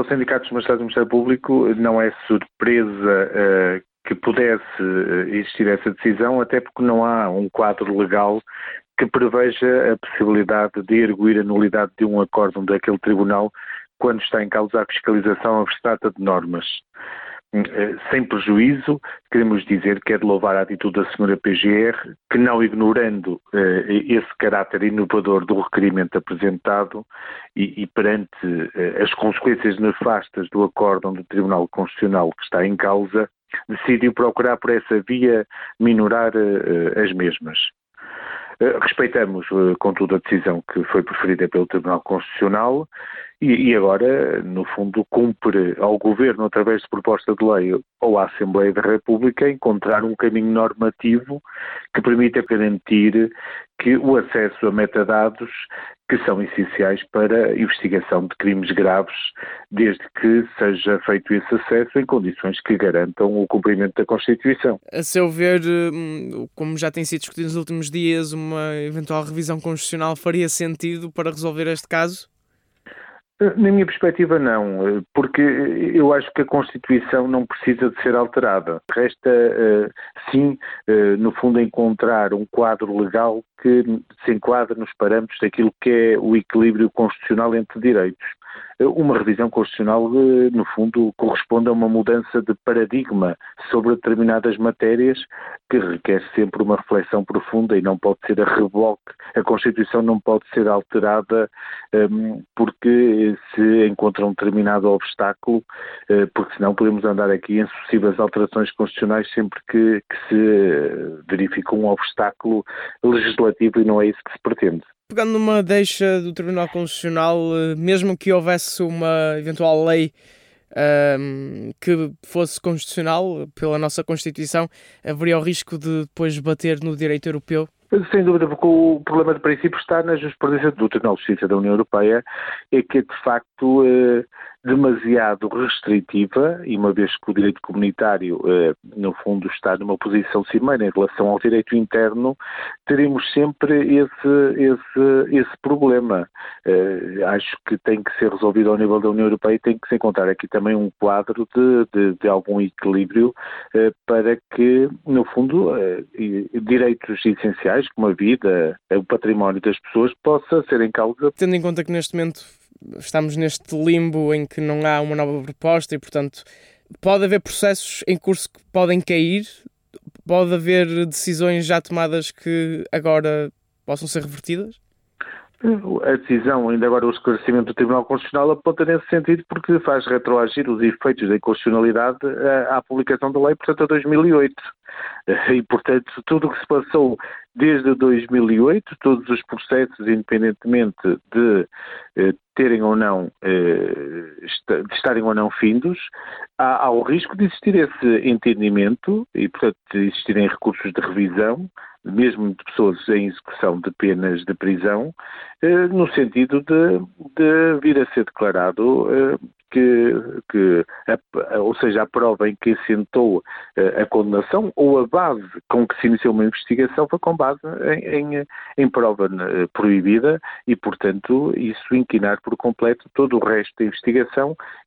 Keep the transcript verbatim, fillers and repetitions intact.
o Sindicato dos Magistrados do Ministério Público não é surpresa uh, que pudesse existir essa decisão, até porque não há um quadro legal que preveja a possibilidade de arguir a nulidade de um acórdão daquele tribunal quando está em causa a fiscalização abstrata de normas. Sem prejuízo, queremos dizer que é de louvar a atitude da senhora P G R, que não ignorando eh, esse caráter inovador do requerimento apresentado e, e perante eh, as consequências nefastas do acórdão do Tribunal Constitucional que está em causa, decidiu procurar por essa via minorar eh, as mesmas. Respeitamos, contudo, a decisão que foi preferida pelo Tribunal Constitucional e, e agora, no fundo, cumpre ao Governo, através de proposta de lei ou à Assembleia da República, encontrar um caminho normativo que permita garantir que o acesso a metadados que são essenciais para a investigação de crimes graves, desde que seja feito esse acesso em condições que garantam o cumprimento da Constituição. A seu ver, como já tem sido discutido nos últimos dias, uma eventual revisão constitucional faria sentido para resolver este caso? Na minha perspectiva, não, porque eu acho que a Constituição não precisa de ser alterada. Resta, sim, no fundo, encontrar um quadro legal que se enquadre nos parâmetros daquilo que é o equilíbrio constitucional entre direitos. Uma revisão constitucional, no fundo, corresponde a uma mudança de paradigma sobre determinadas matérias que requer sempre uma reflexão profunda e não pode ser a reboque. A Constituição não pode ser alterada um, porque se encontra um determinado obstáculo, uh, porque senão podemos andar aqui em sucessivas alterações constitucionais sempre que, que se verifica um obstáculo legislativo e não é isso que se pretende. Pegando numa deixa do Tribunal Constitucional, mesmo que houvesse uma eventual lei um, que fosse constitucional pela nossa Constituição, haveria o risco de depois bater no direito europeu? Sem dúvida, porque o problema de princípio está na jurisprudência do Tribunal de Justiça da União Europeia, é que é de facto eh, demasiado restritiva, e uma vez que o direito comunitário, eh, no fundo, está numa posição cimeira em relação ao direito interno, teremos sempre esse, esse, esse problema. Eh, acho que tem que ser resolvido ao nível da União Europeia e tem que se encontrar aqui também um quadro de, de, de algum equilíbrio eh, para que, no fundo, eh, direitos essenciais, como a vida, o património das pessoas, possa ser em causa. Tendo em conta que neste momento estamos neste limbo em que não há uma nova proposta e, portanto, pode haver processos em curso que podem cair, pode haver decisões já tomadas que agora possam ser revertidas? A decisão, ainda agora o esclarecimento do Tribunal Constitucional aponta nesse sentido porque faz retroagir os efeitos da inconstitucionalidade à, à publicação da lei, portanto, a dois mil e oito. E, portanto, tudo o que se passou desde dois mil e oito, todos os processos, independentemente de eh, terem ou não, eh, de estarem ou não findos, há, há o risco de existir esse entendimento e, portanto, de existirem recursos de revisão, mesmo de pessoas em execução de penas de prisão, eh, no sentido de, de vir a ser declarado eh, que, que a, ou seja, a prova em que assentou eh, a condenação ou a base com que se iniciou uma investigação foi com base em, em, em prova eh, proibida e, portanto, isso inquinar por completo todo o resto da investigação